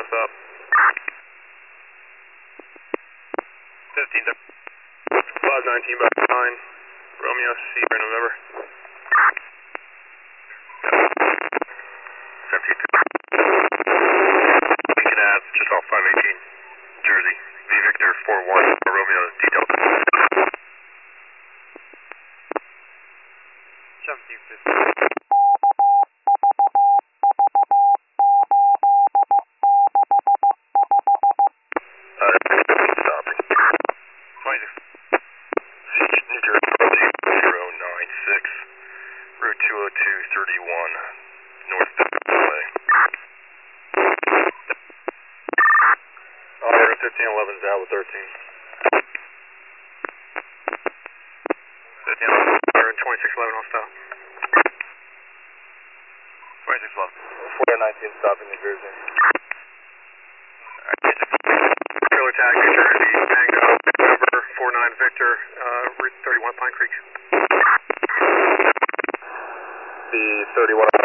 what's up? 15, 519 by 9, Romeo, Sierra, November. 72. Beacon Ave, just off 518, Jersey. V Victor 41, Romeo, detailed. 1750. Stopping. 26. New Jersey, 096, Route 20231, North Way. Operator 1511 is out with 13. 1511, 2611 hostile. 2611. 419 stopping New Jersey. Trailer tag New Jersey, Tango, November 49 Victor, Route 31 Pine Creek. The 31